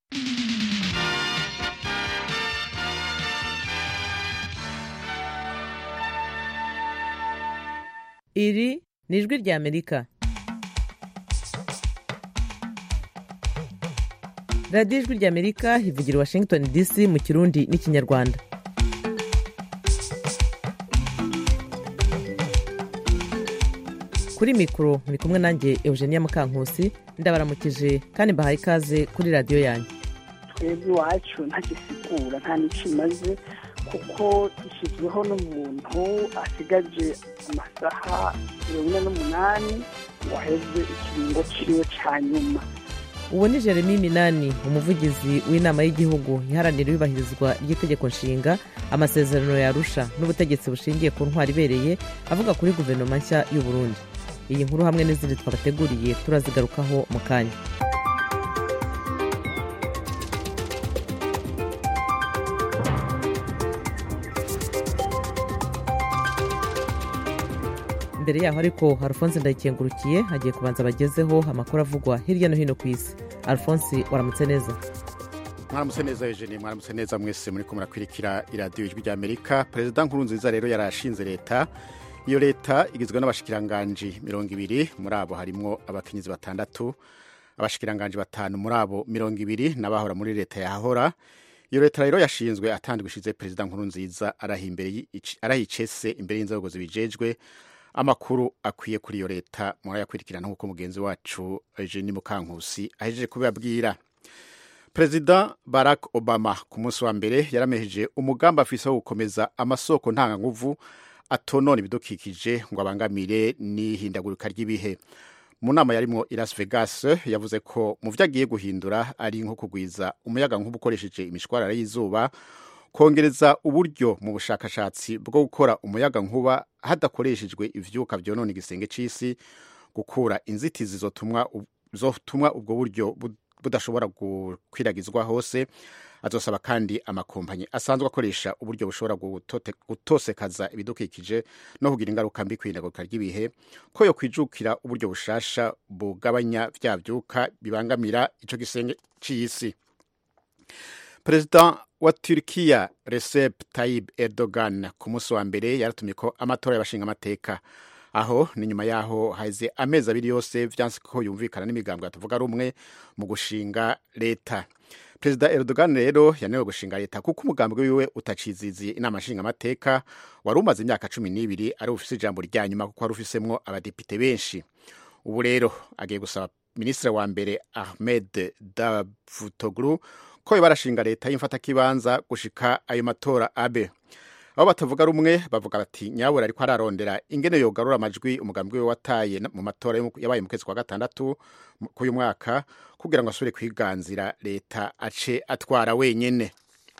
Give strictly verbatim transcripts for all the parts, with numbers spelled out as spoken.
Iri ni ijwi rya Amerika. radiyo ijwi rya Amerika ivugira i Washington D C mu Kirundi n'Ikinyarwanda. Kuri mikoro muri kumwe nanjye Eugenia Mukankusi, ndabaramukije kandi mbahaye ikaze kuri radiyo yanyu. Twebwe iwacu ntagisigura nta n'ikimaze kuko ishyizweho n'umuntu asigaje amasaha mirongo ine n'umunani ngo aheze ikiringo ciwe ca nyuma. Uwo ni Jeremy Minani, umuvugizi w'inama y'igihugu iharanira iyubahirizwa ry'itegeko nshinga, amasezerano ya Arusha n'ubutegetsi bushingiye ku ntwari ibereye, avuga kuri guverinoma nshya y'u Burundi. Iyi nkuru hamwe n'izindi twabateguriye turazigarukaho mu kanya. Mbere yaho ariko Alphonse Ndayikengurukiye hagiye kubanza bagezeho amakuru avugwa hirya no hino ku isi. Alphonse, waramutse neza? Mwaramutse neza Eugenie, mwaramutse neza mwese muri ko murakwirikira iradiyo ijwi rya Amerika. Perezida Nkurunziza rero yarashinze leta. Iyo leta igizwe n'abashikiranganje mirongo ibiri, muri abo harimo abakenyezi batandatu, abashikiranganje batanu muri abo mirongo ibiri n'abahora muri leta yahora. Iyo leta rero yashinzwe atandwishije Perezida Nkurunziza arahimbere arayicese imbere y'inzego zibijejwe. Amakuru akwiye kuri iyo leta murayakwirikirana nk'uko mugenzi wacu Eugenie Mukankusi ahejeje kubabwira. Perezida Barack Obama ku munsi wa mbere yaramejeje umugambi afise wo gukomeza amasoko ntanganguvu atonona ibidukikije ngo abangamire n'ihindagurika ry'ibihe. Mu nama yarimo i Las Vegas yavuze ko mu vyo agiye guhindura ari nko kugwiza umuyaga nkuba ukoresheje imishwarara y'izuba, kongereza uburyo mu bushakashatsi bwo gukora umuyaga nkuba hadakoreshejwe ivyuka vyonona igisenge c'isi, gukura inzitizi zotumwa zotumwa ubwo buryo budashobora gukwiragizwa hose. Azosaba kandi amakompanyi asanzwe akoresha uburyo bushobora gutosekaza ibidukikije no kugira ingaruka mbi kw'ihindagurika ry'ibihe ko yo kwijukira uburyo bushasha bugabanya vya vyuka bibangamira ico gisenge c'isi. Perezida wa Turkiya Recep Tayyip Erdogan ku munsi wa mbere yaratumye ko amatora y'abashinga amateka, aho ni nyuma yaho haize amezi abiri yose vyanse ko yumvikana n'imigambwe atavuga rumwe mu gushinga leta. Perezida Erdogan rero yanewe gushinga leta kuko umugambwe wiwe utaciziziye inama nshinga amateka wari umaze imyaka cumi n'ibiri ari ufise ijambo rya nyuma kuko wari ufisemwo abadepite benshi. Ubu rero agiye gusaba ministre wa mbere Ahmed Davutoglu ko barashinga leta y'imfata kibanza gushika ayo matora abe. Abo batavuga rumwe bavuga bati nyabura ariko ararondera ingene yogarura amajwi umugambwe we wataye mu matora yabaye mu kwezi kwa gatandatu k'uyu mwaka kugira ngo asubire kwiganzira leta ace atwara wenyene.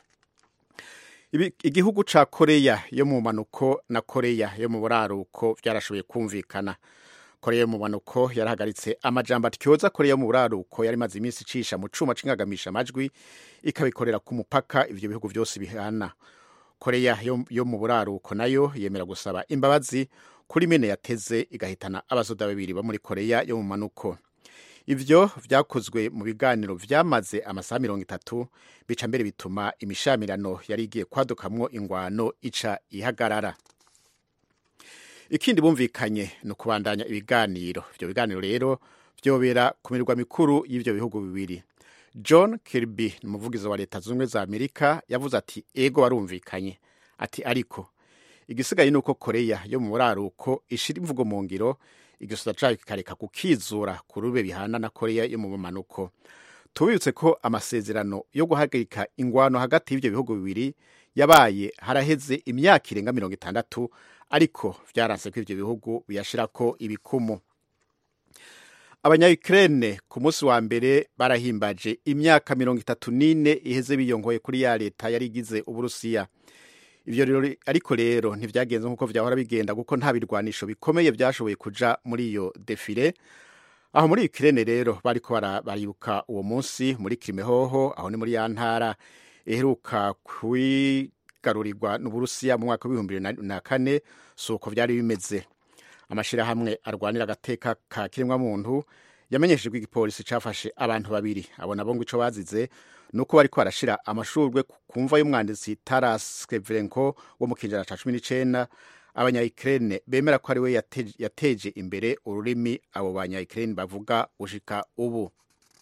Igihugu ca Korea yo mu manuko na Korea yo mu buraruko vyarashoboye kumvikana. Korea yo mu manuko yarahagaritse amajambo atyoza Korea yo mu buraruko yari maze iminsi icisha mu cuma c'ingagamisha amajwi ikabikorera ku mupaka ivyo bihugu vyose bihana. Korea yo, yo mu buraruko nayo yemera gusaba imbabazi kuri mene yateze igahitana abasoda babiri ba muri Korea yo mu manuko. Ivyo vyakozwe mu biganiro vyamaze amasaha mirongo itatu bica mbere bituma imishamirano yari igiye kwadukamwo ingwano ica ihagarara. Ikindi bumvikanye no kubandanya ibiganiro. Ivyo biganiro rero vyobera ku mirwa mikuru y'ivyo bihugu bibiri. John Kirby, umuvugizi wa leta zunze ubumwe za Amerika, yavuze ati ego barumvikanye. Ati ariko igisigaye nuko Korea yo mu buraruko ishira imvugo mu ngiro, igisoda cayo kikareka kukizura ku rube bihana na Korea yo mu manuko. Tubibutse ko amasezerano yo guhagarika ingwano hagati y'ivyo bihugu bibiri yabaye haraheze imyaka irenga mirongo itandatu, ariko vyaranse ko ivyo bihugu biyashirako ibikumu. Abanya-Ukraine ku munsi wa mbere barahimbaje imyaka mirongo itatu n'ine iheze biyongoye kuri ya leta yari igize Uburusiya. Ivyo rero ariko rero ntivyagenze nkuko vyahora bigenda kuko nta birwanisho bikomeye vyashoboye kuja muri iyo defile. Aho muri Ukraine rero bariko baribuka uwo munsi muri Krimehoho, aho ni muri ya ntara iheruka kwigarurirwa n'Uburusiya mu mwaka w'ibihumbi bibiri na kane. Suko vyari bimeze. Amashirahamwe arwanira agateka ka kiremwa muntu yamenyesheje ko igipolisi cafashe abantu babiri abo nabo ngo ico bazize nuko bariko barashira amashurwe ku mva y'umwanditsi Taras Shevchenko wo mu kinjana ca cumi n'icenda abanya-Ukraine bemera ko ari we yateje, yateje imbere ururimi abo banya-Ukraine bavuga ushika ubu.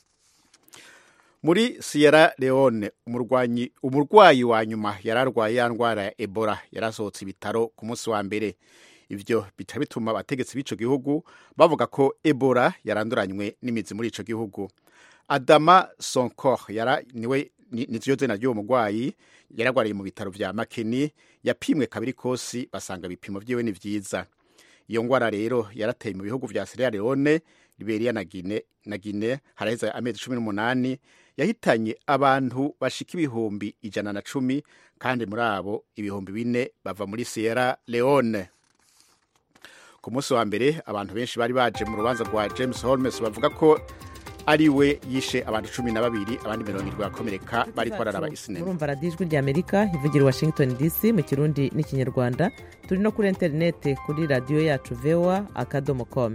Muri Sierra Leone umurwanyi umurwayi wa nyuma yararwaye ya ndwara ya Ebola yarasohotse ibitaro ku munsi wa mbere. Ivyo bica bituma abategetsi b'ico gihugu bavuga ko Ebola yaranduranywe n'imizi muri ico gihugu. Adama Sonkor yara niwe nizyo zena ry'uwo murwayi yaragwariye mu bitaro vya Makeni yapimwe kabiri kosi basanga bipimo vyiwe ni vyiza. Iyo ngwara rero yarateye mu bihugu vya Sierra Leone, Liberia na Guinea na Guinea haraheza amezi cumi n'umunani yahitanye abantu bashika ibihumbi ijana na cumi kandi muri abo ibihumbi bine bava muri Sierra Leone. Ku munsi wa mbere abantu benshi bari baje mu rubanza rwa James Holmes bavuga ko ari we yishe abantu cumi na babiri abandi mirongo irindwi bakomereka bari kwararaba isinema. Murumva radiyo ijwi rya Amerika ivugira Washington D C mu Kirundi n'Ikinyarwanda. Turi no kuri interinete kuri radiyo yacu v o a akadomo com.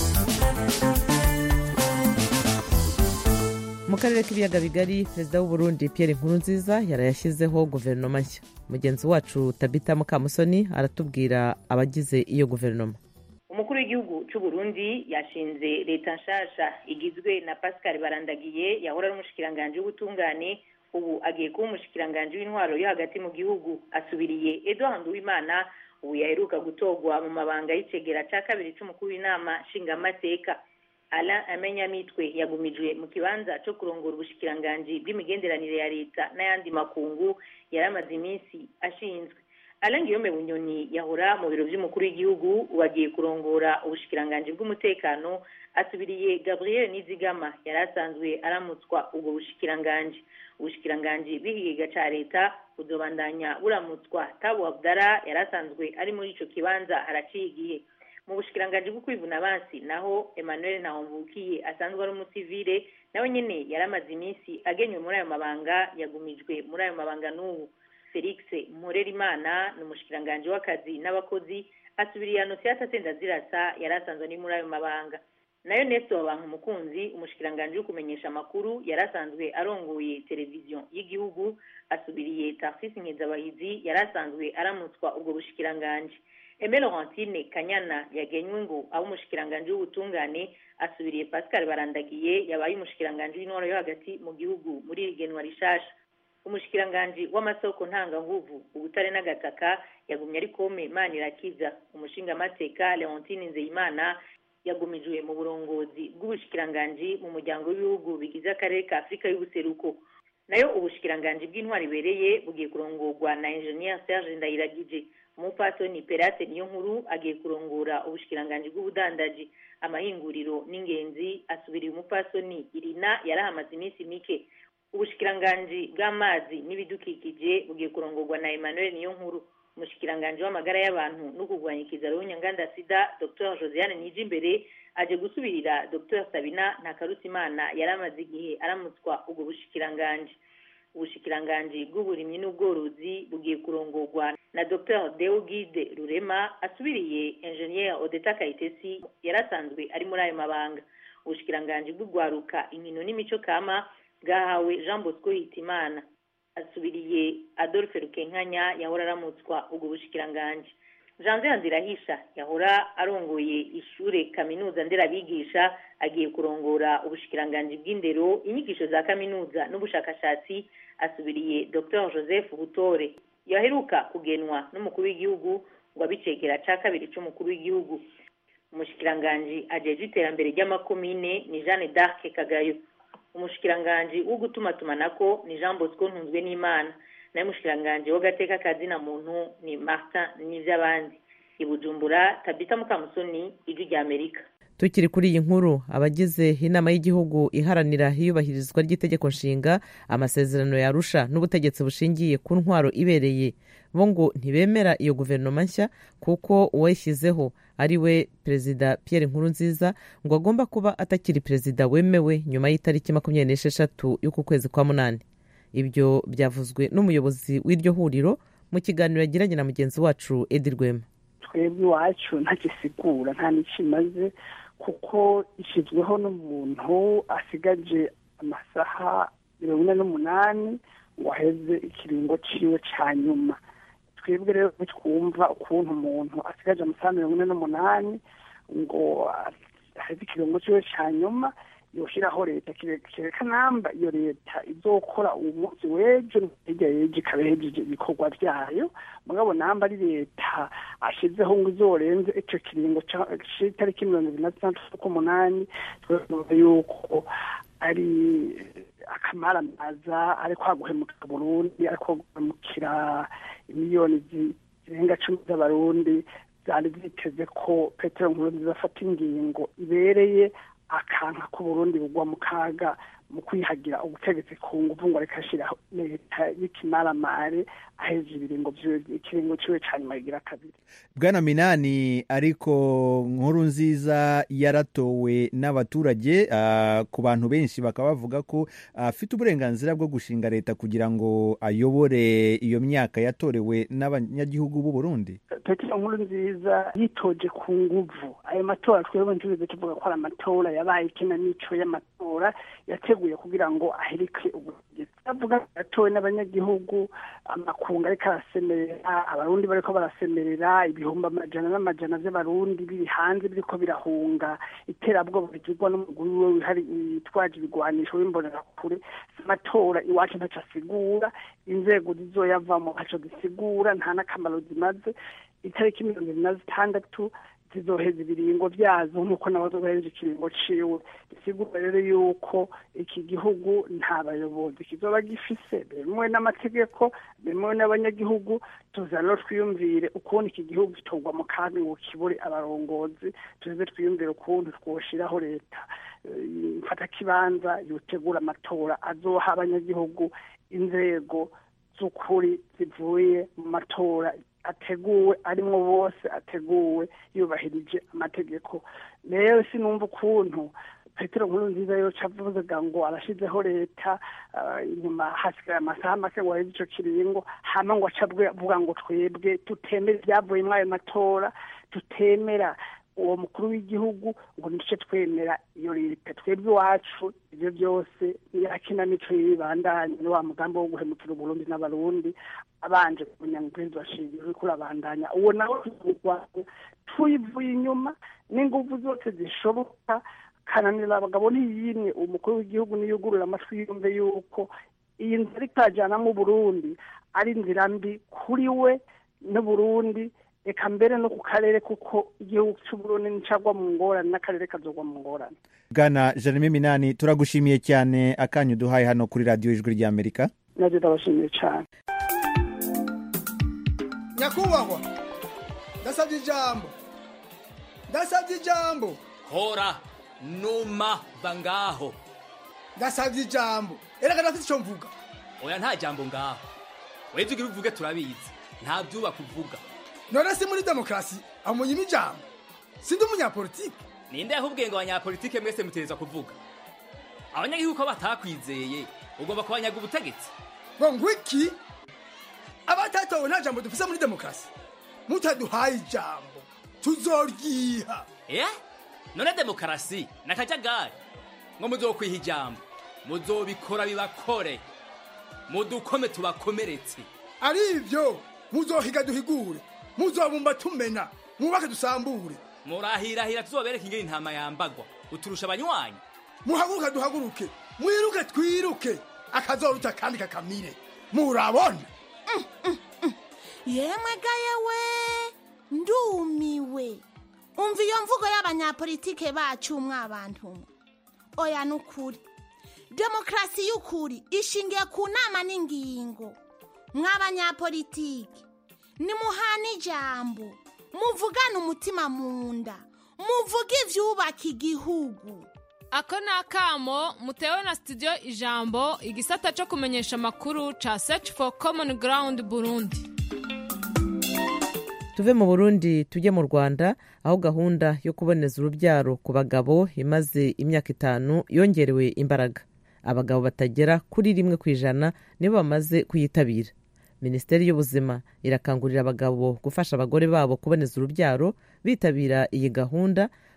Mu karere k'ibiyaga bigari perezida w'u Burundi Pierre Nkurunziza yarayashyizeho guverinoma nshya. Mugenzi wacu Tabita Mukamusoni aratubwira abagize iyo guverinoma. Umukuru w'igihugu cy'u Burundi yashinze leta nshasha igizwe na Pascal Barandagiye yahora ari umushikiranganje w'ubutungane, ubu agiye kuba umushikiranganje w'intwaro yo hagati mu gihugu. Asubiriye Edouard Nduwimana ubu yaheruka gutogwa mu mabanga y'icegera ca kabiri c'umukuru w'inama nshingamateka. Alain Amenyamitwe yagumijwe mu kibanza cyo kurongora ubushikiranganje bw'imigenderanire ya leta n'ayandi makungu yaramaze iminsi ashinzwe. Alain Guillaume Bunyoni yahora mu biro by'umukuru w'igihugu wagiye kurongora ubushikiranganje bw'umutekano. Asubiriye Gabriel Nizigama yarasanzwe aramutswa ubwo bushikiranganje. Ubushikiranganje bw'ikigega ca leta buzobandanya buramutswa Tabo Abdara yarasanzwe ari muri ico kibanza haraciye igihe. Mu bushikiranganje bwo kwivuna abansi naho Emmanuel Ntahomvukiye asanzwe ari umusivile nawe nyene yaramaze iminsi agenywe muri ayo mabanga, yagumijwe muri ayo mabanga n'ubu. Felix Murerimana n'umushikiranganje w'akazi n'abakozi asubiriye Anosiata Sendazirasa yarasanzwe ni muri ayo mabanga. Nayo Nestor Bankumukunzi umushikiranganje w'ukumenyesha amakuru yarasanzwe arongoye televiziyo y'igihugu asubiriye Tarsis Nkezabahizi yarasanzwe aramutswa ubwo bushikiranganje. Aimé Laurentine Kanyana yagenywe ngo abo umushikiranganje w'ubutungane asubiriye Pascal Barandagiye yabaye umushikiranganje w'intwaro yo hagati mu gihugu muri rigenwa rishasha. Umushikiranganje w'amasoko ntanga nguvu ubutare n'agataka yagumye ari Kome Manirakiza. Umushinga mateka Leontine Nzeyimana yagumijwe mu burongozi bw'ubushikiranganje mu muryango w'ibihugu bigize akarere ka Afrika y'ubuseruko. Nayo ubushikiranganje bw'intwari bereye bugiye kurongorwa na Engineer Serge Ndayiragije. Umupatoni Perate niyo nkuru agiye kurongora ubushikiranganje bw'ubudandaji, amahinguriro n'ingenzi. Asubiriye umupatoni Irina yarahamaze iminsi mike. Ubushikiranganje bw'amazi n'ibidukikije bugiye kurongorwa na Emmanuel niyo nkuru. Umushikiranganje w'amagara y'abantu no kurwanya ikizaro nyanganda sida Dr Josiane Nijimbere aje gusubirira Dr Sabina Ntakarutimana yaramaze igihe aramutswa ubwo bushikiranganje. Ubushikiranganje bw'uburimyi n'ubworozi bugiye kurongorwa na Dr Deogide Rurema asubiriye Engineer Odeta Kayitesi yarasanzwe ari muri ayo mabanga. Ubushikiranganje bw'ugwaruka inkino n'imico kama bwahawe Jean Bosco Hitimana. Asubiriye Adolphe Rukenkanya yahora aramutswa ubwo bushikiranganje. Jean Nzirahisha yahora arongoye ishure kaminuza nderabigisha agiye kurongora ubushikiranganje bw'indero, inyigisho za kaminuza n'ubushakashatsi. Asubiriye Dr Joseph Butore yaheruka kugenwa n'umukuru w'igihugu ngo abicegera ca kabiri c'umukuru w'igihugu. Umushikiranganje ajeje iterambere ry'amakomine ni Jeanne d'Arc Kagayo. Umushikiranganje wo gutumatumanako ni Jean Bosco Ntunzwe n'Imana. Nayo umushikiranganje w'agateka kazi na muntu ni Martin Nivyabandi. I Bujumbura Tabita Mukamusoni, Ijwi rya Amerika. Tukiri kuri iyi nkuru, abagize inama y'igihugu iharanira iyubahirizwa ry'itegeko nshinga, amasezerano ya Arusha n'ubutegetsi bushingiye ku ntwaro ibereye bo ngo ntibemera iyo guverinoma nshya kuko uwayishyizeho ari we Perezida Pierre Nkurunziza ngo agomba kuba atakiri perezida wemewe nyuma y'itariki makumyabiri n'esheshatu y'uku kwezi kwa munani. Ibyo byavuzwe n'umuyobozi w'iryo huriro mu kiganiro yagiranye na mugenzi wacu Edi Rwema. Twebwe iwacu ntagisigura nta n'ikimaze kuko ishyizweho n'umuntu asigaje amasaha mirongo ine n'umunani ngo aheze ikiringo ciwe ca nyuma. Twebwe rero twumva ukuntu umuntu asigaje amasaha mirongo ine n'umunani ngo aheze ikiringo ciwe ca nyuma yoshiraho leta kereka namba iyo leta izokora uwo munsi w'ejo hirya y'ejo ikaba ihejeje ibikorwa vyayo, mugabo namba ari leta ashizeho ngo izorenze ico kiringo c'itariki mirongo ibiri na zitandatu z'ukumunani, twumva yuko ari akamaramaza, ariko haguhemukira Burundi, ariko guhemukira imiliyoni zirenga cumi z'abarundi zari ziteze ko Petero Nkurunziza afata ingingo ibereye akanka ko Burundi bugwa mu kaga mu kwihagira ubutegetsi ku nguvu ngo reka ashiraho leta y'ikimaramare aheze ibiringo ikiringo ciwe ca nyuma yigira kabiri. Bwana Minani, ariko Nkurunziza yaratowe n'abaturage, uh, ku bantu benshi bakaba bavuga ko afite uh, uburenganzira bwo gushinga leta kugira ngo ayobore iyo myaka yatorewe n'abanyagihugu b'u Burundi. Petero Nkurunziza yitoje ku nguvu. Ayo matora twebwe ntibize tuvuga ko ari amatora yabaye ikinamico y'amatora yateguye kugira ngo aherike ubutegetsi. Avuga yatowe n'abanyagihugu, amakunga ariko arasemerera, abarundi bariko barasemerera, ibihumbi amajana n'amajana vy'abarundi biri hanze biriko birahunga iterabwoba bigirwa n'umuguru we wihari itwaje ibigwanisho w'imbonera kure. Amatora iwacu ntaco asigura, inzego zizoyavamo ntaco zisigura, nta n'akamaro zimaze. Itariki mirongo ibiri na zitandatu zizoheza ibiringo vyazo nk'uko nawe zohereje ikiringo ciwe. Bisigura rero yuko iki gihugu nta bayobozi kizoba gifise bemewe n'amategeko, bemewe n'abanyagihugu. Tuza rero twiyumvire ukuntu iki gihugu kitogwa mu kaga ngo kibure abarongozi, tuze twiyumvire ukuntu twoshiraho leta mfata kibanza yotegura amatora azoha abanyagihugu inzego z'ukuri zivuye mu matora ateguwe arimwo bose, ateguwe yubahirije amategeko. Rero sinumva ukuntu Petero Nkurunziza yoca avuga ngo arashizeho leta inyuma hasigaye amasaha make ngo aheze ico kiringo, hama ngo aca avuga ngo twebwe tutemera ibyavuye muri ayo matora, tutemera uwo mukuru w'igihugu, ngo nice twemera iyo leta. Twebwe iwacu ivyo byose yakinamico y'ibandanye ni wa mugambi wo guhemukira Burundi n'abarundi abanje kumenya ngo Prince washingiye uriko urabandanya. Uwo nawe tuyivuye inyuma n'inguvu zose zishoboka, kananira abagabo n'iyimwe umukuru w'igihugu niyugurura amatwi yumve yuko iyi nzira ikajana mu Burundi ari inzira mbi kuri we n'Uburundi, eka mbere no ku karere, kuko igihugu c'Uburundi nicagwa mu ngorane n'akarere kazogwa mu ngorane. Bwana Jeremy Minani, turagushimiye cyane akanyu duhaye hano kuri radio Ijwi rya Amerika. Naje ndabashimiye cyane. Nyakubahwa, ndasabye ijambo. Ndasabye ijambo. Hora numa bangaho. Ndasabye ijambo. Erega ndafite icyo mvuga. Oya nta jambo ngaho. Wewe tugira uvuge turabizi. Nta byuba kuvuga. None si muri demokrasi amunyima ijambo. Sindi umunyapolitike. Ninde ahubwe ngo abanyapolitike mwese mutereza kuvuga. Abanyagihugu ko batakwizeye ugomba kubanyaga ubutegetsi. Ngo ngwiki abatatowe nta jambo dufise muri demokrasi. Mutaduhaye ijambo tuzoryiha. Eh? None demokrasi nakajagari. Ngo muzokwiha ijambo. Muzobikora bibakore. Mudukome tubakomeretse. Ari ivyo muzohiga duhigure. Muzobumba tumena, mubake dusambure. Murahirahira tuzobereka ingene intama yambagwa. Uturusha abanywanyi. Muhaguruka duhaguruke, mwiruke twiruke, akazoruta kandi kakamire. Murabona? Mm, mm, mm. Yemwe gayewe, ndumiwe. Umva iyo mvugo y'abanyapolitike bacu mwabantu. Oya nukuri. Demokrasi y'ukuri ishingiye ku nama n'ingingo. Mwabanyapolitike ni muhana ijambo, muvugana umutima munda, muvuga ivyubaka igihugu. Ako ni akamo mutewe na studio Ijambo, igisata cyo kumenyesha makuru ca Search for Common Ground Burundi. Tuve mu Burundi tujye mu Rwanda, aho gahunda yo kuboneza urubyaro ku bagabo imaze imyaka itanu yongerewe imbaraga. Abagabo batagera kuri rimwe kwijana nibo bamaze kuyitabira. Minisiteri y'Ubuzima irakangurira abagabo gufasha abagore babo kuboneza urubyaro bitabira iyi gahunda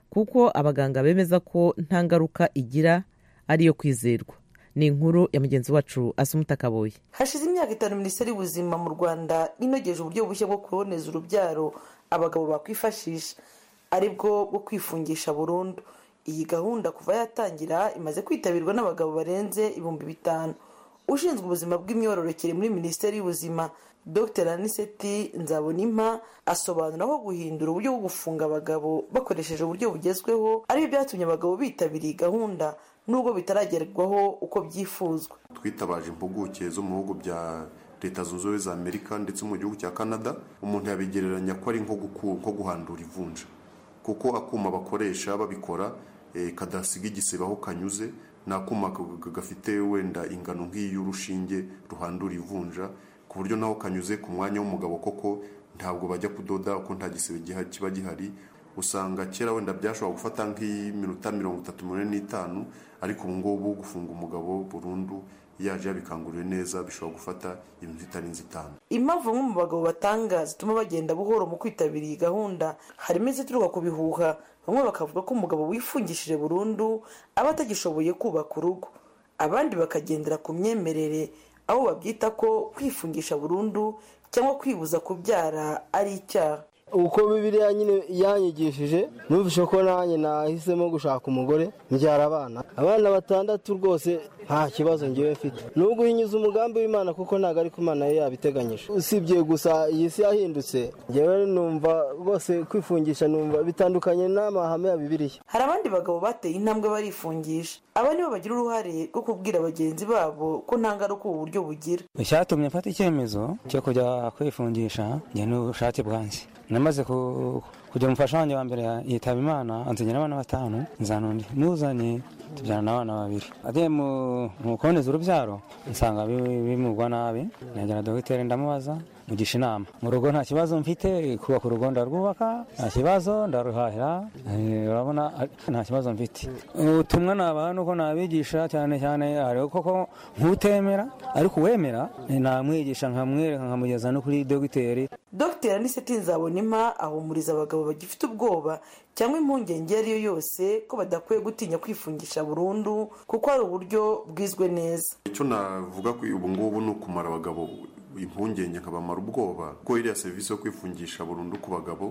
kuko abaganga bemeza ko nta ngaruka igira ariyo kwizerwa. Ni inkuru ya mugenzi wacu Asumuta Kaboyi. Hashize imyaka itanu Minisiteri y'Ubuzima mu Rwanda inogeje uburyo bushya bwo kuboneza urubyaro abagabo bakwifashisha aribwo bwo kwifungisha burundu. Iyi gahunda kuva yatangira imaze kwitabirwa n'abagabo barenze ibihumbi bitanu. Ushinzwe ubuzima bw'imyororokere muri Minisiteri y'Ubuzima Dr Aniseti Nzabonimpa asobanura aho guhindura uburyo bwo gufunga abagabo bakoresheje uburyo bugezweho ari byo byatumye abagabo bitabiriye gahunda nubwo bitaragerwaho uko byifuzwa. Twitabaje impuguke zo mu bihugu bya Leta Zunze Ubumwe za Amerika ndetse mu gihugu cya Canada, umuntu yabigereranya ko ari nko nko guhandura ivunja, kuko akuma bakoresha babikora e, kadasiga igisebe aho kanyuze, nakuma gafite wenda ingano nk'iy'urushinge ruhandura ivunja, ku buryo naho kanyuze ku mwanya w'umugabo koko ntabwo bajya kudoda uko nta gisebe kiba gihari. Usanga kera wenda byashobora gufata nk'iminota mirongo itatu n'itanu, ariko ubu ngubu gufunga umugabo burundu yaje yabikanguriwe neza bishobora gufata ibintu bitarenze itanu. Impamvu mu bagabo batanga zituma bagenda buhoro mu kwitabira iyi gahunda harimo izituruka ku bihuha. Bamwe bakavuga ko umugabo wifungishije burundu aba atagishoboye kubaka urugo, abandi bakagendera ku myemerere aho babyita ko kwifungisha burundu cyangwa kwibuza kubyara ari icyaha. Uko Bibiliya nyine yanyigishije numvise ko nanjye nahisemo gushaka umugore mbyara abana abana batandatu rwose nta kibazo ngiye mfite. Nubwo hinyuza umugambi w'Imana kuko ntago ari ko Imana yabiteganyije. Usibye gusa iyi si yahindutse, ngewe numva bose kwifungisha numva bitandukanye n'amahame ya Bibiliya. Hari abandi bagabo bateye intambwe barifungisha. Aba nibo bagira uruhare rwo kubwira bagenzi babo ko nta ngaruka ubu buryo bugira. Icyatumye mfata icyemezo cyo kujya kwifungisha njye n'ubushake bwanjye. Namaze kugira umufasha wanjye wa mbere yitaba Imana, ansinyira abana batanu, nzanundi nuzanye tubyarana abana babiri. Agiye mu kuboneza urubyaro nsanga bimugwa nabi, negera dogiteri ndamubaza mugisha inama. Mu rugo nta kibazo mfite, kubaka urugo ndarwubaka, nta kibazo ndaruhahira, urabona nta kibazo mfite. Ubutumwa nabaha nuko nabigisha cyane cyane ari koko nkutemera, ariko uwemera namwigisha nkamwereka nkamugeza no kuri dogiteri. Dr Aniseti Nzabonimpa ahumuriza abagabo bagifite ubwoba cyangwa impungenge ari yo yose ko badakwiye gutinya kwifungisha burundu kuko ari uburyo bwizwe neza. Icyo navuga ko ubu ngubu ni ukumara abagabo impungenge nkabamara ubwoba ko iriya serivisi yo kwifungisha burundu ku bagabo,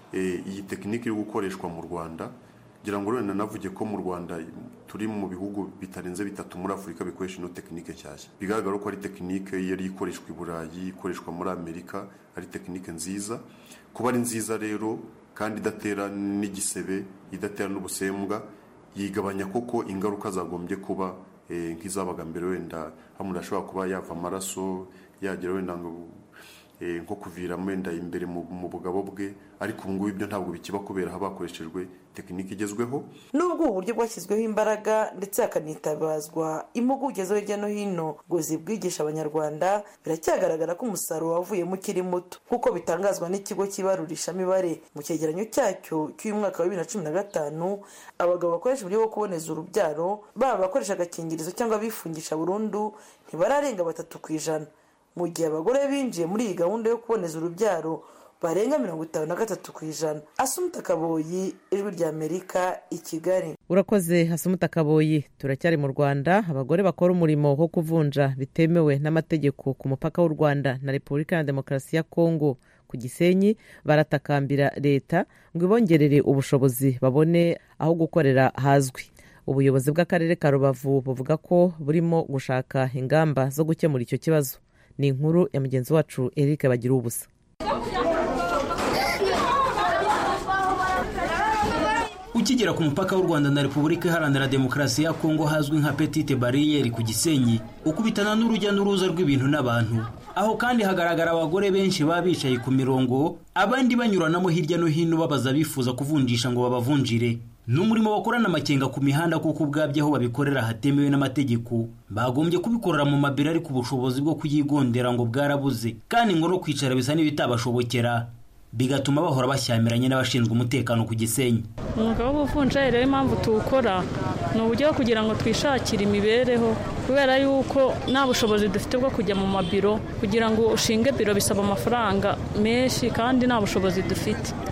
iyi tekinike iri gukoreshwa mu Rwanda. Ngira ngo rero navuge ko mu Rwanda turi mu bihugu bitarenze bitatu muri Afurika bikoresha ino tekinike cyashya. Bigaragara ko ari tekinike yari ikoreshwa i Burayi, ikoreshwa muri Amerika, ari tekinike nziza. Kuba ari nziza rero kandi idatera n'igisebe, idatera n'ubusembwa, yigabanya koko ingaruka zagombye kuba e, nk'izabaga mbere wenda hamwe ashobora kuba yava amaraso, yagira wenda ngo e, nko kuvira wenda imbere mu, mu bugabo bwe, ariko ubu ngubu ibyo ntabwo bikiba kubera haba hakoreshejwe tekinike igezweho. Nubwo uburyo bwashyizweho imbaraga ndetse hakanitabazwa impuguke zo hirya no hino ngo zibwigisha abanyarwanda, biracyagaragara ko umusaruro wavuyemo ukiri muto nk'uko bitangazwa n'ikigo cy'ibarurishamibare mu cyegeranyo cyacyo cy'uyu mwaka wa bibiri na cumi na gatanu. Abagabo bakoresha uburyo bwo kuboneza urubyaro, baba bakoresha agakingirizo cyangwa bifungisha burundu, ntibararenga batatu ku ijana, mu gihe abagore binjiye muri iyi gahunda yo kuboneza urubyaro barenga mirongo itanu na gatatu ku ijana. Asumuta Kaboyi, Ijwi ry'Amerika, i Kigali. Urakoze Asumuta Kaboyi. Turacyari mu Rwanda. Abagore bakora umurimo wo kuvunja bitemewe n'amategeko ku mupaka w'u Rwanda na Repubulika ya Demokarasi ya Kongo ku Gisenyi baratakambira leta ngo ibongerere ubushobozi babone aho gukorera hazwi. Ubuyobozi bw'akarere ka Rubavu buvuga ko burimo gushaka ingamba zo gukemura icyo kibazo. Ni inkuru ya mugenzi wacu Eric Bagira ubusa. Ukigera ku mupaka w'u Rwanda na Repubulika Iharanira Demokarasi ya Kongo hazwi nka Petite Barriere ku Gisenyi, ukubitana n'urujya n'uruza rw'ibintu n'abantu. Aho kandi hagaragara abagore benshi baba bicaye ku mirongo, abandi banyuranamo hirya no hino babaza bifuza kuvunjisha ngo babavunjire. N'umurimo bakorana amakenga ku mihanda kuko ubwabyo aho babikorera hatemewe n'amategeko. Bagombye kubikorera mu mabira ariko ubushobozi bwo kuyigondera ngo bwarabuze, kandi ngo no kwicara bisa n'ibitabashobokera, bigatuma bahora bashyamiranye n'abashinzwe umutekano ku Gisenyi. Umwuga w'ubuvunjayi rero impamvu tuwukora ni uburyo kugira ngo twishakire imibereho, kubera yuko nta bushobozi dufite bwo kujya mu mabiro. Kugira ngo ushinge biro bisaba amafaranga menshi kandi nta bushobozi dufite.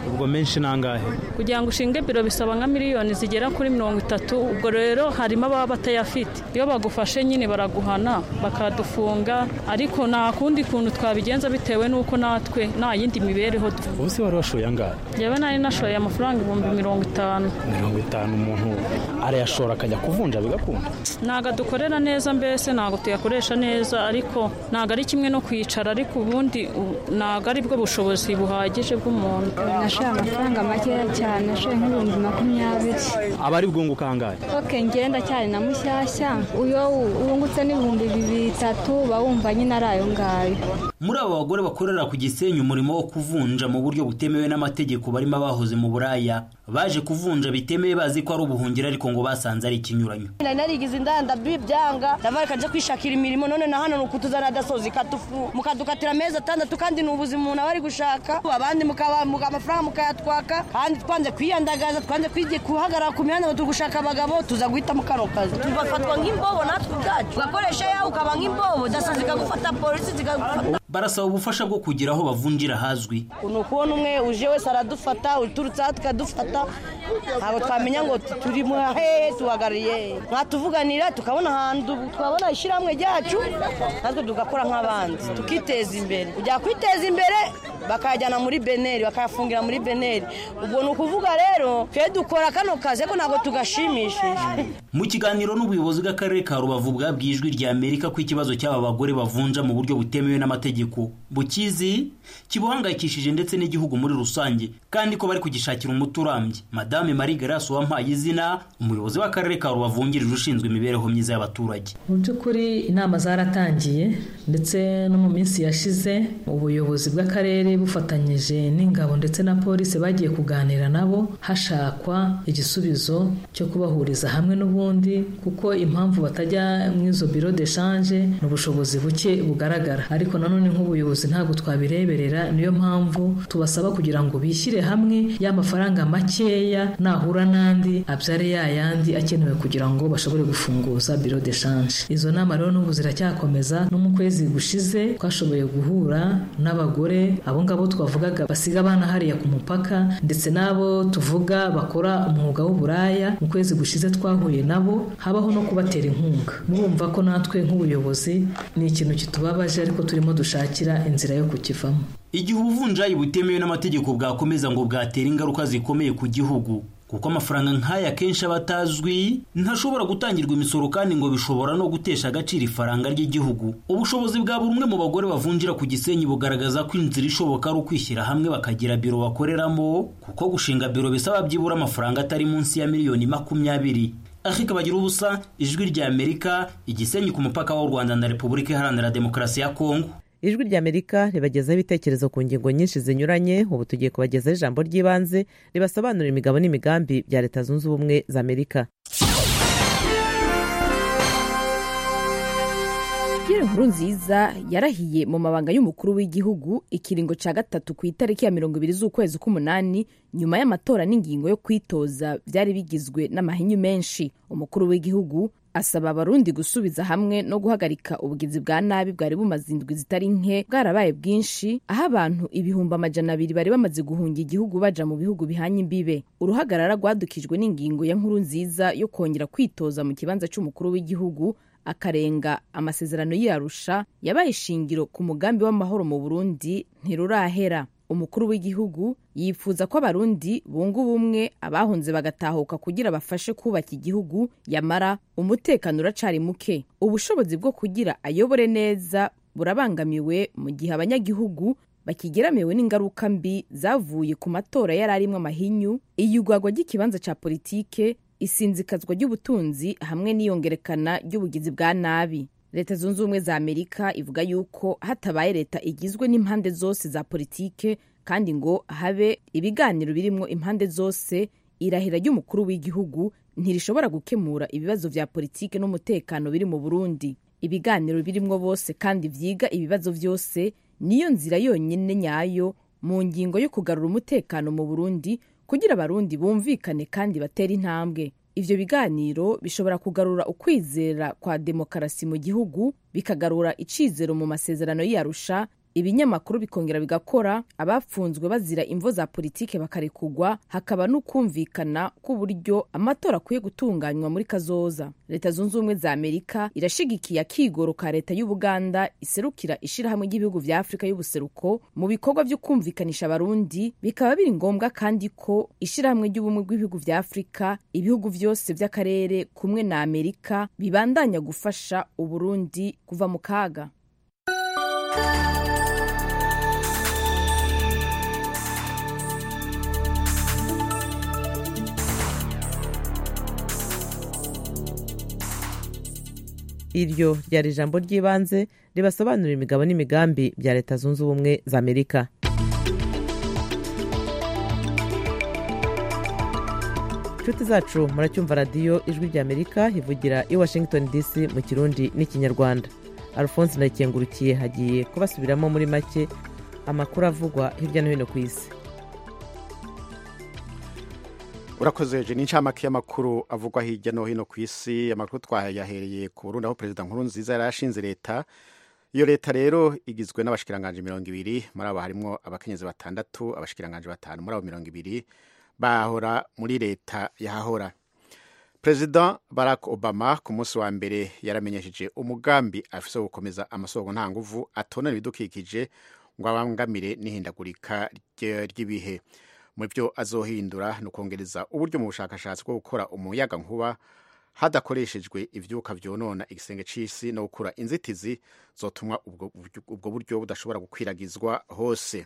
ubwo menshi nangahe? kugira ngo ushinge biro bisaba nka miliyoni zigera kuri mirongo itatu. Ubwo rero harimo ababa batayafite, iyo bagufashe nyine baraguhana bakadufunga, ariko nta kundi kuntu twabigenza bitewe n'uko natwe nta yindi mibereho. Ubu se wari washoye angahe? Yewe nari nashoye amafaranga ibihumbi mirongo itanu. mirongo itanu umuntu arayashora akajya kuvunja bigakunda? Ntago dukorera neza, mbese ntago tuyakoresha neza, ariko ntago ari kimwe no kwicara, ariko ubundi ntago ari bwo bushobozi buhagije bw'umuntu. Nashoye amafaranga makeya cyane, nashoye nk'ibihumbi makumyabiri. Abari bwunguka angahe? Okay, ngenda cyane na mushyashya, uyo wungutse n'ibihumbi bibiri bitatu bawumva nyine ari ayo ngayo. Muri abo bagore bakorera ku Gisenyi umurimo wo kuvunja mu buryo butemewe n'amategeko barimo abahoze mu buraya, baje kuvunja bitemewe bazi ko ari ubuhungiro, ariko ngo basanze ari ikinyuranyo. Narigize indanda byanga ndavara kaje kwishakira imirimo, none na hano nukutuzana dasozi katufu mukadukatira meza atandatu, kandi nubuzi umuntu abari gushaka, abandi mukaba amafaranga mukayatwaka, kandi twanze kwiyandagaza, twanze kwije kuhagarara ku mihanda turi gushaka abagabo, tuza guhita mu kano kazi tubafatwa nk'imbobo, natwe ubwacu ugakoresha yawe ukaba nk'imbobo, dasozi kagufata, polisi zikagufata. Barasaba ubufasha bwo kugira aho bavunjira hazwi. Uno kubona umwe uje wese aradufata, uturutse tukadufata, ntabwo twamenya ngo turi mu hehe tuhagariye, mwatuvuganira tukabona ahantu twabona ishyirahamwe ryacu, natwe tugakora nk'abandi tukiteza imbere. Ujya kwiteza imbere bakajyana muri beneri, bakayafungira muri beneri. Ubwo ni ukuvuga rero twe dukora kano kazi ko ntabwo tugashimishije. Mu kiganiro n'ubuyobozi bw'akarere ka Rubavu bwabwiye Ijwi rya Amerika ko ikibazo cy'aba bagore bavunja mu buryo butemewe n'amategeko bukizi, kibuhangayikishije ndetse n'igihugu muri rusange, kandi ko bari kugishakira umuti urambye. Madame Marie Grace wampaye izina, umuyobozi w'akarere ka Rubavu wungirije ushinzwe imibereho myiza y'abaturage. Mu by'ukuri inama zaratangiye, ndetse no mu minsi yashize ubuyobozi bw'akarere bufatanyije n'ingabo ndetse na polisi bagiye kuganira nabo, hashakwa igisubizo cyo kubahuriza hamwe n'ubundi, kuko impamvu batajya mu izo biro de change n'ubushobozi buke bugaragara, ariko nanone nk'ubuyobozi ntabwo twabireberera. Niyo mpamvu tubasaba kugira ngo bishyire hamwe, ya mafaranga makeya nahura n'andi abyare ya yandi akenewe kugira ngo bashobore gufunguza biro de change. Izo nama rero n'ubu ziracyakomeza, no mu kwezi gushize twashoboye guhura n'abagore abo ngabo twavugaga basiga abana hariya ku mupaka, ndetse n'abo tuvuga bakora umwuga w'uburaya. Mu kwezi gushize twahuye nabo, habaho no kubatera inkunga. Murumva ko natwe nk'ubuyobozi ni ikintu kitubabaje, ariko turimo dushakira inzira yo kukivamo. Igihe ubuvunjayi butemewe n'amategeko bwakomeza ngo bwatera ingaruka zikomeye ku gihugu, kuko amafaranga nk'aya kenshi abatazwi ntashobora gutangirwa imisoro, kandi ngo bishobora no gutesha agaciro ifaranga ry'igihugu. Ubushobozi bwa buri umwe mu bagore bavunjira ku Gisenyi bugaragaza ko inzira ishoboka ari ukwishyira hamwe bakagira biro bakoreramo, kuko gushinga biro bisaba byibura amafaranga atari munsi ya miliyoni makumyabiri. Afrika bagira ubusa, Ijwi rya Amerika, Igisenyi ku mupaka w'u Rwanda na Repubulika Iharanira Demokarasi ya Kongo. Ijwi rya Amerika ribagezaho ibitekerezo ku ngingo nyinshi zinyuranye. Ubu tugiye kubagezaho ijambo ry'ibanze ribasobanurira imigabo n'imigambi bya Leta Zunze Ubumwe za Amerika. Pierre Nkurunziza yarahiye mu mabanga y'umukuru w'igihugu ikiringo ca gatatu ku itariki ya mirongo ibiri z'ukwezi k'umunani, nyuma y'amatora n'ingingo yo kwitoza byari bigizwe n'amahinyu menshi. Umukuru w'igihugu asaba abarundi gusubiza hamwe no guhagarika ubugizi bwa nabi bwari bumaze indwi zitari nke bwarabaye bwinshi, aho abantu ibihumbi amajana abiri bari bamaze guhunga igihugu baja mu bihugu bihanye imbibe. Uruhagarara rwadukijwe n'ingingo ya Nkurunziza yo kongera kwitoza mu kibanza cy'umukuru w'igihugu, akarenga amasezerano y'Arusha yabaye ishingiro ku mugambi w'amahoro mu Burundi ntirurahera. Umukuru w'igihugu yifuza ko abarundi bunga ubumwe, abahunze bagatahuka kugira bafashe kubaka igihugu, yamara umutekano uracari muke. Ubushobozi bwo kugira ayobore neza burabangamiwe mu gihe abanyagihugu bakigeramiwe n'ingaruka mbi zavuye ku matora yararimwe amahinyu, iyugwagwa ry'ikibanza ca politike, isinzikazwa ry'ubutunzi hamwe n'iyongerekana ry'ubugizi bwa nabi. Leta Zunze Ubumwe za Amerika ivuga yuko hatabaye leta igizwe n'impande zose za politike, kandi ngo habe ibiganiro birimo impande zose, irahira ry'umukuru w'igihugu ntirishobora gukemura ibibazo vya politike n'umutekano biri mu Burundi. Ibiganiro birimo bose kandi vyiga ibibazo vyose niyo nzira yonyine nyayo mu ngingo yo kugarura umutekano mu Burundi, kugira abarundi bumvikane kandi batera intambwe. Ivyo biganiro bishobora kugarura ukwizera kwa demokarasi mu gihugu, bikagarura icizero mu masezerano y'Arusha, ibinyamakuru bikongera bigakora, abapfunzwe bazira imvo za politike bakarekugwa, hakaba n'ukumvikana k'uburyo amatora akwiye gutunganywa muri kazoza. Leta zunze ubumwe za Amerika irashigikiye akigoro ka leta y'Ubuganda iserukira ishirahamwe ry'ibihugu vya Afrika y'ubuseruko mu bikorwa byo kumvikanisha abarundi. Bikaba biri ngombwa kandi ko ishirahamwe ry'ubumwe bw'ibihugu vya Afrika, ibihugu vyose vy'akarere kumwe na Amerika bibandanya gufasha Uburundi kuva mu kaga. Iryo ryari ijambo ry'ibanze ribasobanurira imigabo n'imigambi bya Leta zunze ubumwe za Amerika. Inshuti zacu, muracyumva radiyo Ijwi rya Amerika ivugira i Washington D C mu Kirundi n'Ikinyarwanda. Alphonse Ndayikengurukiye hagiye kubasubiramo muri make amakuru avugwa hirya no hino ku isi. Urakoze je n'incamake y'amakuru avugwa hirya no hino ku isi. Amakuru twayahereye ku Burundi aho Perezida Nkurunziza yarashinze leta. Iyo leta rero igizwe n'abashikiranganje mirongo ibiri, muri abo harimo abakenyezi batandatu, abashikiranganje batanu, muri abo mirongo ibiri bahora muri leta yahahora. Perezida Barack Obama ku munsi wa mbere yaramenyesheje umugambi afise gukomeza amasoko nta nguvu atonera ibidukikije ngo abangamire n'ihindagurika ry'ibihe. Mu byo azohindura no kongereza uburyo mu bushakashatsi bwo gukora umuyaga nkuba hadakoreshejwe ivyuka vyonona igisenge c'isi no gukura inzitizi zotumwa ubwo ubwo buryo budashobora gukwiragizwa hose.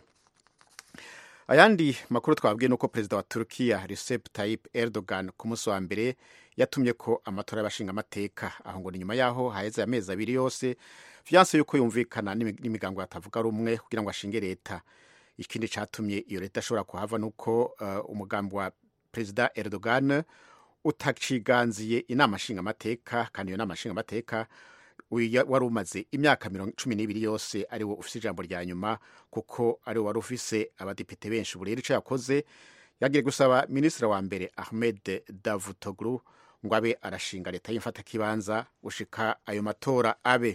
Ayandi makuru twabwiye nuko Perezida wa Turkiya Recep Tayyip Erdogan ku munsi wa mbere yatumye ko amatora y'abashinga amateka, aho ngo ni nyuma yaho haheze amezi abiri yose vyanse yuko yumvikana n'imigango yatavuga rumwe kugira ngo ashinge leta. Ikindi catumye iyo leta ashobora kuhava nuko uh, umugambi wa Perezida Erdogan utaciganziye inama nshinga amateka, kandi iyo nama nshinga amateka wari umaze imyaka cumi n'ibiri yose ari wo ufise ijambo rya nyuma, kuko ari wo wari ufise abadepite benshi. Ubu rero ico yakoze yagiye gusaba minisitiri wa mbere Ahmed Davutoglu ngo abe arashinga leta y'imfata kibanza gushika ayo matora abe.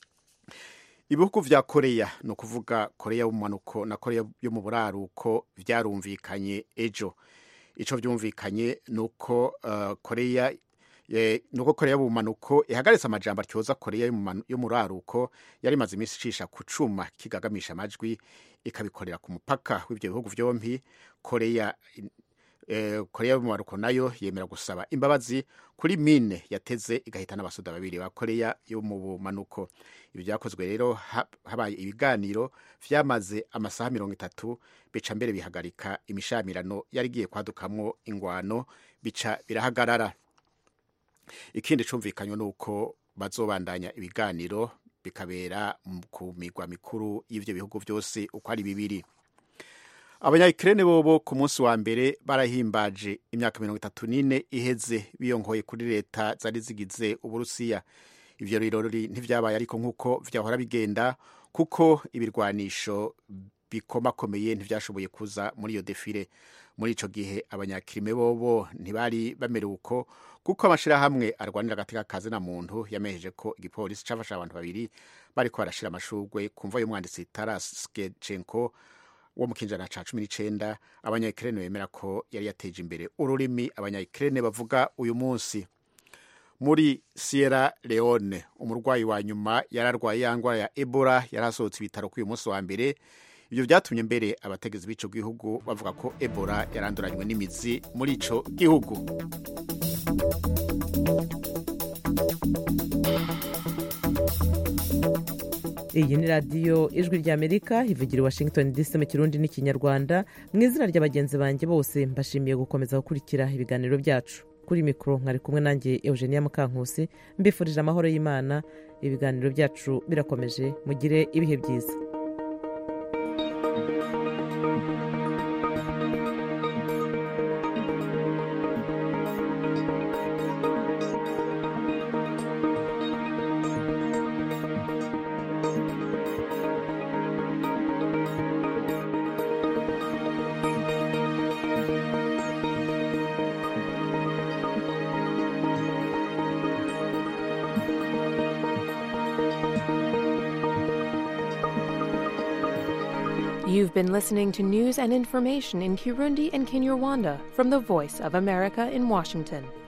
Ibihugu vya Korea, no kuvuga Korea y'ubumanuko na Korea yo mu buraruko, vyarumvikanye ejo. Ico vyumvikanye nuko uh, Korea ye nuko Korea y'ubumanuko ihagaritse amajambo atyoza Korea yo mu buraruko yari maze imisi cisha kucuma kigagamisha amajwi, ikabikorera ku mupaka w'ivyo bihugu vyompi. Korea eh, Korea y'ubumanuko nayo yemera gusaba imbabazi kuri mine yateze igahita n'abasoda babiri ba Korea yo mu bumanuko. Ibi byakozwe rero habaye ibiganiro vyamaze amasaha mirongo itatu, bica mbere bihagarika imishamirano yari giye kwadukamwo ingwano, bica birahagarara. Ikindi cumvikanywe nuko bazobandanya ibiganiro bikabera ku migwa mikuru y'ivyo bihugu vyose uko ari bibiri. Abanya-Ukraine bobo ku munsi wa mbere barahimbaje imyaka mirongo itatu n'ine iheze biyongoye kuri leta zari zigize Uburusiya. Ivyo birori ntivyabaye ariko nkuko vyahora bigenda, kuko ibirwanisho bikomakomeye ntivyashoboye kuza muri iyo defile. Muri ico gihe abanya-Ukraine bobo ntibari bamerewe uko, kuko amashirahamwe arwanira agateka kazi na muntu yamejeje ko igipolisi cafashe abantu babiri bariko barashira amashurwe kumva y'umwanditsi Taras Shevchenko wo mu kinjana ca cumi n'icenda. Abanya-Ukraine bemera ko yari yateje imbere ururimi abanya-Ukraine bavuga uyu munsi. Muri Sierra Leone, umurwayi wa nyuma yararwaye yangwa ya Ebola yarasohotse ibitaro ku uyu munsi wa mbere. Ibyo byatumye mbere abategezi b'ico gihugu bavuga ko Ebola yaranduranywe n'imizi muri ico gihugu. Iyi ni radiyo Ijwi rya Amerika ivugira i Washington D C mu Kirundi n'Ikinyarwanda. Mu izina ry'abagenzi banjye bose mbashimiye gukomeza gukurikira ibiganiro byacu. Kuri mikoro mwari kumwe nanjye Eugenia Mukankusi, mbifurije amahoro y'Imana. Ibiganiro byacu birakomeje, mugire ibihe byiza. You've been listening to news and information in Kirundi and Kinyarwanda from the Voice of America in Washington.